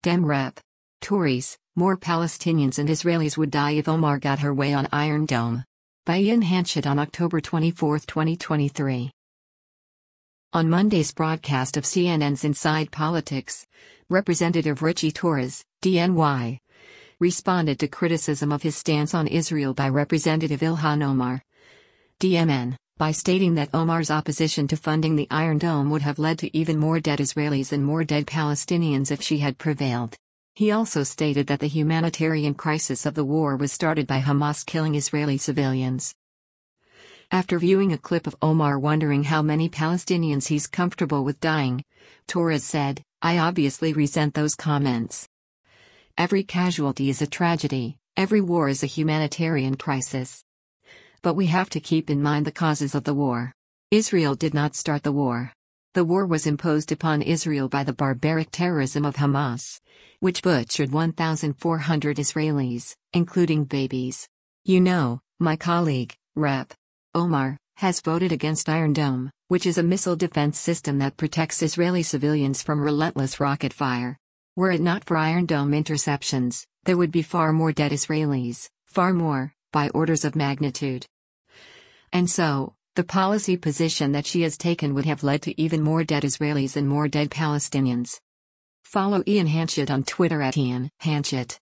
Dem Rep. Tories, more Palestinians and Israelis would die if Omar got her way on Iron Dome. By Ian Hanchett on October 24, 2023. On Monday's broadcast of CNN's Inside Politics, Representative Richie Torres, DNY, responded to criticism of his stance on Israel by Representative Ilhan Omar, DMN, by stating that Omar's opposition to funding the Iron Dome would have led to even more dead Israelis and more dead Palestinians if she had prevailed. He also stated that the humanitarian crisis of the war was started by Hamas killing Israeli civilians. After viewing a clip of Omar wondering how many Palestinians he's comfortable with dying, Torres said, "I obviously resent those comments. Every casualty is a tragedy, every war is a humanitarian crisis. But we have to keep in mind the causes of the war. Israel did not start the war. The war was imposed upon Israel by the barbaric terrorism of Hamas, which butchered 1,400 Israelis, including babies. You know, my colleague, Rep. Omar, has voted against Iron Dome, which is a missile defense system that protects Israeli civilians from relentless rocket fire. Were it not for Iron Dome interceptions, there would be far more dead Israelis, far more, by orders of magnitude. And so, the policy position that she has taken would have led to even more dead Israelis and more dead Palestinians." Follow Ian Hanchett on Twitter @IanHanchett.